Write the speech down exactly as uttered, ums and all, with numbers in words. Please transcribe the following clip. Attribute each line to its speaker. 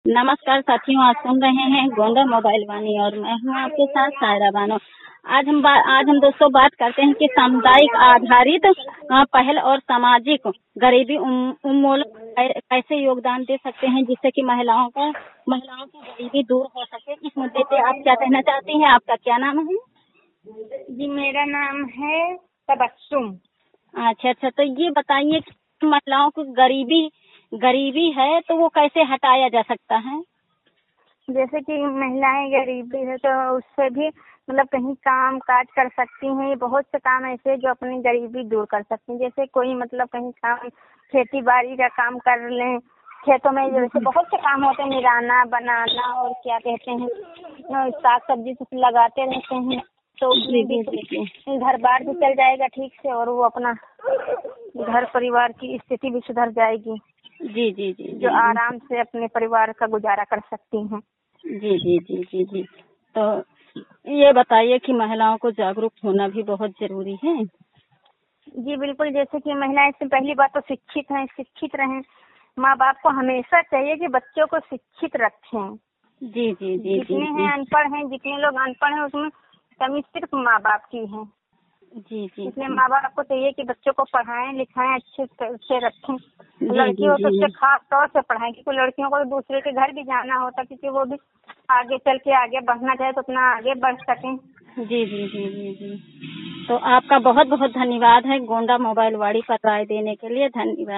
Speaker 1: नमस्कार साथियों, आप सुन रहे हैं गोंडा मोबाइल वाणी और मैं हूं आपके साथ सायरा बानो। आज हम बा, आज हम दोस्तों बात करते हैं कि सामुदायिक आधारित अ, पहल और सामाजिक गरीबी उम, उन्मूलन कै- कैसे योगदान दे सकते हैं, जिससे कि महिलाओं का महिलाओं की गरीबी दूर हो सके। इस मुद्दे पे आप क्या कहना चाहती हैं? आपका क्या नाम है?
Speaker 2: जी, मेरा नाम है तबस्सुम।
Speaker 1: अच्छा अच्छा, तो ये बताइए कि महिलाओं को गरीबी गरीबी है तो वो कैसे हटाया जा सकता है?
Speaker 2: जैसे कि महिलाएं गरीबी है तो उससे भी मतलब कहीं काम काज कर सकती हैं। ये बहुत से काम ऐसे हैं जो अपनी गरीबी दूर कर सकती हैं। जैसे कोई मतलब कहीं काम खेती बाड़ी का काम कर लें, खेतों में जैसे बहुत से काम होते हैं, निराना बनाना और क्या कहते हैं साग सब्जी सब लगाते रहते हैं, तो उसमें भी घर बार भी चल जाएगा ठीक से और वो अपना घर परिवार की स्थिति भी सुधर जाएगी।
Speaker 1: जी जी जी
Speaker 2: जो आराम से अपने परिवार का गुजारा कर सकती हैं।
Speaker 1: जी जी जी जी जी तो ये बताइए कि महिलाओं को जागरूक होना भी बहुत जरूरी है।
Speaker 2: जी बिल्कुल, जैसे कि महिलाएं से पहली बात तो शिक्षित हैं, शिक्षित रहें। माँ बाप को हमेशा चाहिए कि बच्चों को शिक्षित रखें।
Speaker 1: जी जी जी
Speaker 2: जितने
Speaker 1: जी
Speaker 2: हैं अनपढ़ हैं, जितने लोग अनपढ़ हैं उसमें कमी सिर्फ माँ बाप की है।
Speaker 1: जी जी
Speaker 2: इसलिए माँ बाप को चाहिए कि बच्चों को पढ़ाएं लिखाएं, अच्छे से रखें।
Speaker 1: जी
Speaker 2: लड़की
Speaker 1: जी
Speaker 2: हो तो
Speaker 1: जी
Speaker 2: उससे खास तौर से पढ़ाएं, क्योंकि लड़कियों को तो दूसरे के घर भी जाना होता है, क्योंकि वो भी आगे चल के आगे बढ़ना चाहे तो अपना आगे बढ़ सकें।
Speaker 1: जी जी जी जी जी तो आपका बहुत बहुत धन्यवाद है गोंडा मोबाइल वाड़ी पर राय देने के लिए। धन्यवाद।